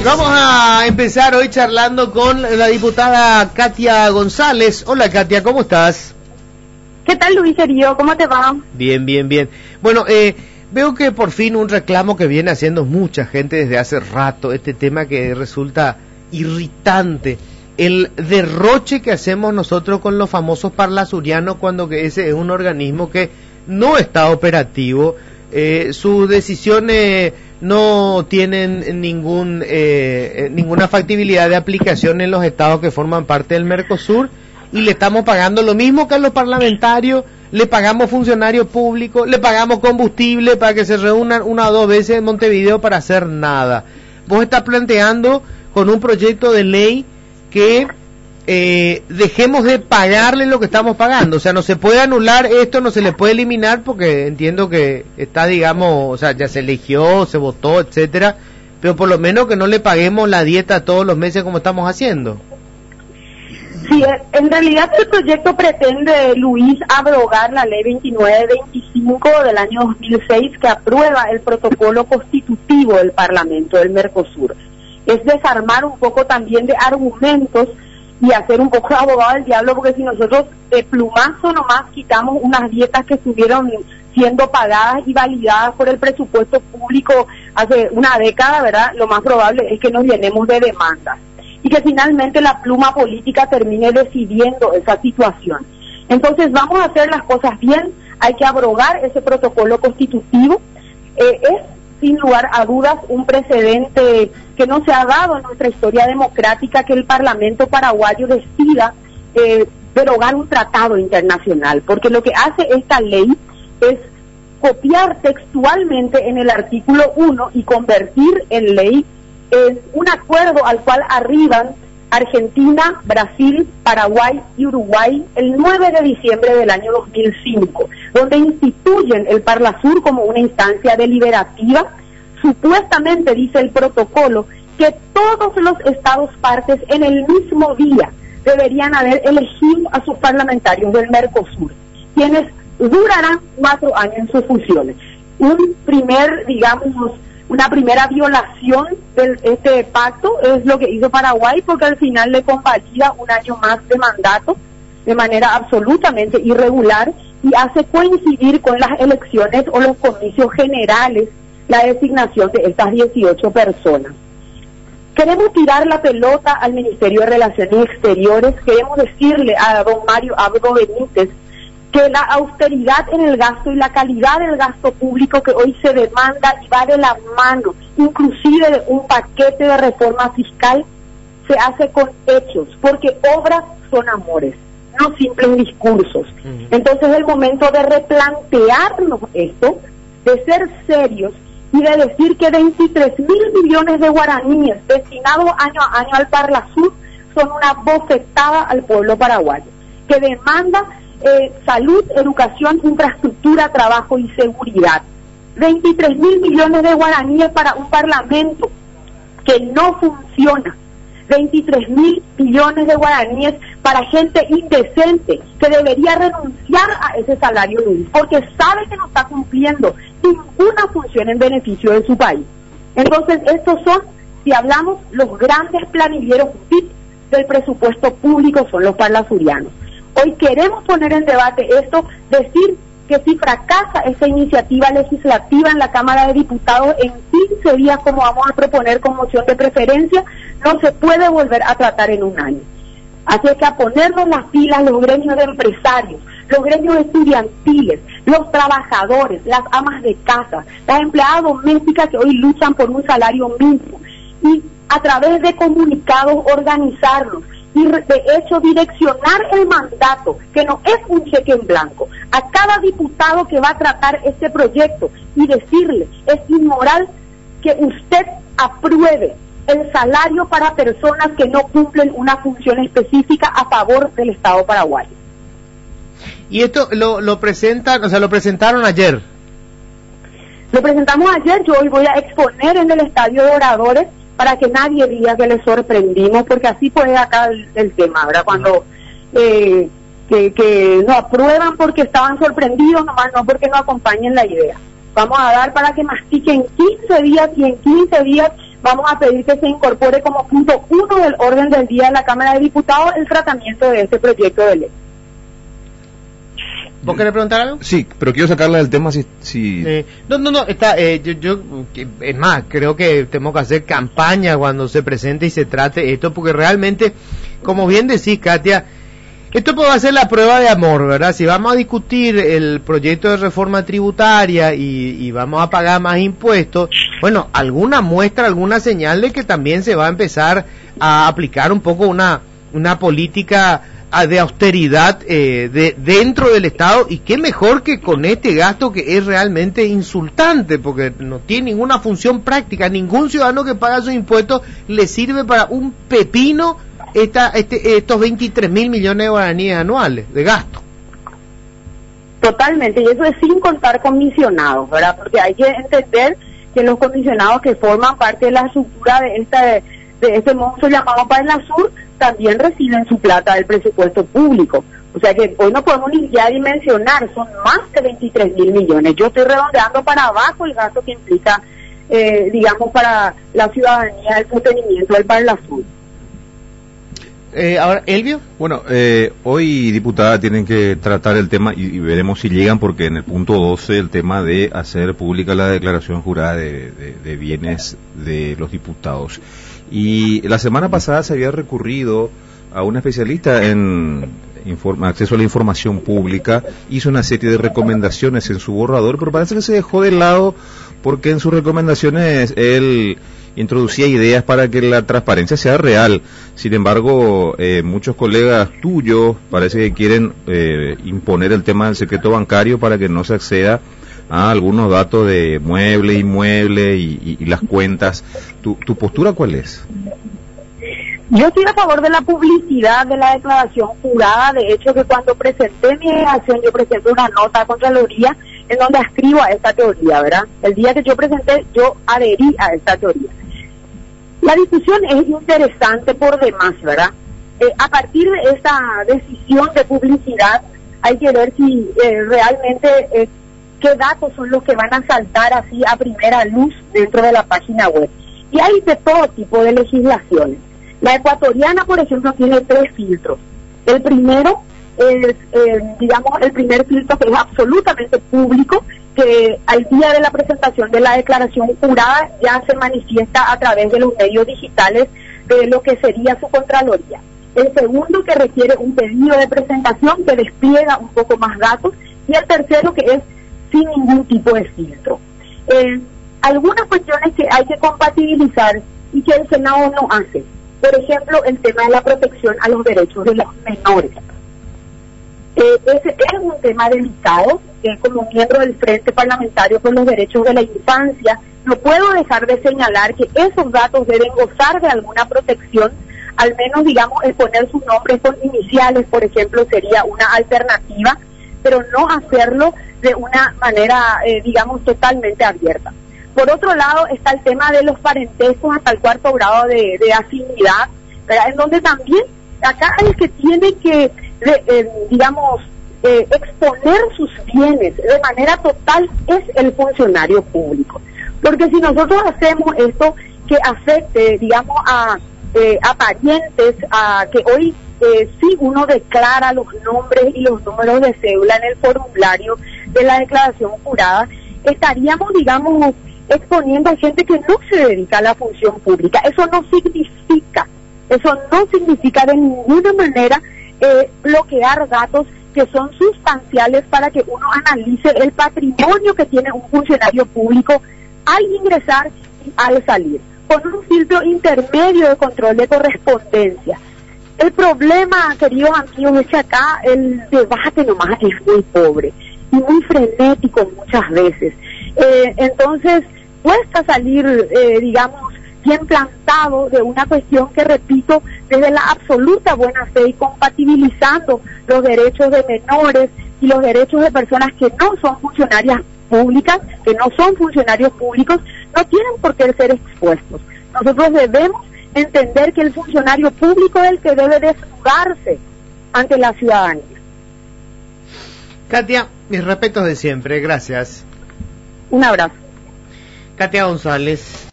Vamos a empezar hoy charlando con la diputada Katia González. Hola Katia, ¿cómo estás? ¿Qué tal, Luis Erío? ¿Cómo te va? Bien, bien, bien. Bueno, veo que por fin un reclamo que viene haciendo mucha gente desde hace rato, este tema que resulta irritante, el derroche que hacemos nosotros con los famosos parlasurianos cuando que ese es un organismo que no está operativo, sus decisiones no tienen ninguna factibilidad de aplicación en los estados que forman parte del Mercosur, y le estamos pagando lo mismo que a los parlamentarios, le pagamos funcionarios públicos, le pagamos combustible para que se reúnan una o dos veces en Montevideo para hacer nada. Vos estás planteando con un proyecto de ley que dejemos de pagarle lo que estamos pagando, o sea, no se puede anular esto, no se le puede eliminar porque entiendo que está, digamos, o sea, ya se eligió, se votó, etcétera, pero por lo menos que no le paguemos la dieta todos los meses como estamos haciendo. Sí, en realidad el proyecto pretende, Luis, abrogar la ley 2925 del año 2006 que aprueba el protocolo constitutivo del Parlamento del Mercosur. Es desarmar un poco también de argumentos y hacer un poco de abogado del diablo, porque si nosotros de plumazo nomás quitamos unas dietas que estuvieron siendo pagadas y validadas por el presupuesto público hace una década, ¿verdad? Lo más probable es que nos llenemos de demandas y que finalmente la pluma política termine decidiendo esa situación. Entonces vamos a hacer las cosas bien, hay que abrogar ese protocolo constitutivo. Es sin lugar a dudas un precedente que no se ha dado en nuestra historia democrática, que el Parlamento paraguayo decida derogar un tratado internacional, porque lo que hace esta ley es copiar textualmente en el artículo 1 y convertir en ley en un acuerdo al cual arriban Argentina, Brasil, Paraguay y Uruguay el 9 de diciembre del año 2005, donde instituyen el Parlasur como una instancia deliberativa. Supuestamente dice el protocolo que todos los estados partes en el mismo día deberían haber elegido a sus parlamentarios del Mercosur, quienes durarán 4 años en sus funciones. Una primera violación de este pacto es lo que hizo Paraguay, porque al final le convalida un año más de mandato de manera absolutamente irregular y hace coincidir con las elecciones o los comicios generales la designación de estas 18 personas. Queremos tirar la pelota al Ministerio de Relaciones Exteriores, queremos decirle a don Mario Abdo Benítez que la austeridad en el gasto y la calidad del gasto público que hoy se demanda y va de la mano, inclusive de un paquete de reforma fiscal, se hace con hechos, porque obras son amores, no simples discursos. Entonces es el momento de replantearnos esto, de ser serios y de decir que 23.000 millones de guaraníes destinados año a año al Parlasur son una bofetada al pueblo paraguayo, que demanda salud, educación, infraestructura, trabajo y seguridad. 23.000 millones de guaraníes para un parlamento que no funciona. 23.000 millones de guaraníes para gente indecente que debería renunciar a ese salario, Luis, porque sabe que no está cumpliendo ninguna función en beneficio de su país. Entonces, estos son, si hablamos, los grandes planilleros VIP del presupuesto público son los parlasurianos. Hoy queremos poner en debate esto, decir que si fracasa esta iniciativa legislativa en la Cámara de Diputados en 15 días, como vamos a proponer con moción de preferencia, no se puede volver a tratar en un año. Así es que a ponernos las pilas los gremios de empresarios, los gremios estudiantiles, los trabajadores, las amas de casa, las empleadas domésticas que hoy luchan por un salario mínimo, y a través de comunicados organizarnos, y de hecho direccionar el mandato, que no es un cheque en blanco, a cada diputado que va a tratar este proyecto y decirle, es inmoral que usted apruebe el salario para personas que no cumplen una función específica a favor del Estado paraguayo. Y esto lo presentan, o sea, lo presentaron ayer. Lo presentamos ayer, yo hoy voy a exponer en el Estadio de Oradores para que nadie diga que les sorprendimos, porque así puede acá el tema, ¿verdad? Cuando que no aprueban porque estaban sorprendidos, nomás no porque no acompañen la idea. Vamos a dar para que mastiquen 15 días y en 15 días vamos a pedir que se incorpore como punto 1 del orden del día de la Cámara de Diputados el tratamiento de este proyecto de ley. ¿Vos querés preguntar algo? Sí, pero quiero sacarla del tema si... No, está, es más, creo que tenemos que hacer campaña cuando se presente y se trate esto, porque realmente, como bien decís, Katia, esto puede ser la prueba de amor, ¿verdad? Si vamos a discutir el proyecto de reforma tributaria y vamos a pagar más impuestos, bueno, alguna muestra, alguna señal de que también se va a empezar a aplicar un poco una política de austeridad dentro del Estado, y qué mejor que con este gasto que es realmente insultante, porque no tiene ninguna función práctica. Ningún ciudadano que paga sus impuestos le sirve para un pepino estos 23.000 millones de guaraníes anuales de gasto. Totalmente, y eso es sin contar comisionados, ¿verdad? Porque hay que entender que los comisionados que forman parte de la estructura de este monstruo llamado Parlasur también reciben su plata del presupuesto público. O sea que hoy no podemos ni ya dimensionar, son más de 23.000 millones. Yo estoy redondeando para abajo el gasto que implica, digamos, para la ciudadanía el sostenimiento del Parlasur. Ahora, Elvio. Bueno, hoy, diputada, tienen que tratar el tema y veremos si llegan, porque en el punto 12 el tema de hacer pública la declaración jurada de bienes de los diputados. Y la semana pasada se había recurrido a una especialista en acceso a la información pública, hizo una serie de recomendaciones en su borrador, pero parece que se dejó de lado porque en sus recomendaciones él introducía ideas para que la transparencia sea real. Sin embargo, muchos colegas tuyos parece que quieren imponer el tema del secreto bancario para que no se acceda a algunos datos de mueble, inmueble y las cuentas. ¿Tu postura cuál es? Yo estoy a favor de la publicidad de la declaración jurada. De hecho, que cuando presenté mi declaración, yo presenté una nota a Contraloría en donde ascribo a esta teoría, ¿verdad? El día que yo presenté, yo adherí a esta teoría. La discusión es interesante por demás, ¿verdad? A partir de esta decisión de publicidad, hay que ver si realmente qué datos son los que van a saltar así a primera luz dentro de la página web. Y hay de todo tipo de legislaciones. La ecuatoriana, por ejemplo, tiene 3 filtros. El primero es, digamos, el primer filtro, que es absolutamente público, que al día de la presentación de la declaración jurada ya se manifiesta a través de los medios digitales de lo que sería su Contraloría. El segundo, que requiere un pedido de presentación que despliega un poco más datos. Y el tercero, que es sin ningún tipo de filtro. Algunas cuestiones que hay que compatibilizar y que el Senado no hace. Por ejemplo, el tema de la protección a los derechos de los menores. Ese es un tema delicado. Como miembro del Frente Parlamentario por los Derechos de la Infancia, no puedo dejar de señalar que esos datos deben gozar de alguna protección. Al menos, digamos, el poner sus nombres con iniciales, por ejemplo, sería una alternativa, pero no hacerlo de una manera, digamos, totalmente abierta. Por otro lado, está el tema de los parentescos hasta el 4º grado de afinidad, ¿verdad? En donde también, acá el que tiene que, digamos, exponer sus bienes de manera total es el funcionario público. Porque si nosotros hacemos esto que afecte, digamos, a parientes, a que hoy si uno declara los nombres y los números de cédula en el formulario de la declaración jurada, estaríamos, digamos, exponiendo a gente que no se dedica a la función pública. Eso no significa de ninguna manera bloquear datos que son sustanciales para que uno analice el patrimonio que tiene un funcionario público al ingresar y al salir, con un filtro intermedio de control de correspondencia. El problema, queridos amigos, es que acá el debate nomás es muy pobre y muy frenético muchas veces. Entonces, cuesta salir, digamos, bien plantado de una cuestión que, repito, desde la absoluta buena fe y compatibilizando los derechos de menores y los derechos de personas que no son funcionarias públicas, que no son funcionarios públicos, no tienen por qué ser expuestos. Nosotros debemos entender que el funcionario público es el que debe desnudarse ante la ciudadanía. Katia, mis respetos de siempre, gracias. Un abrazo. Katia González.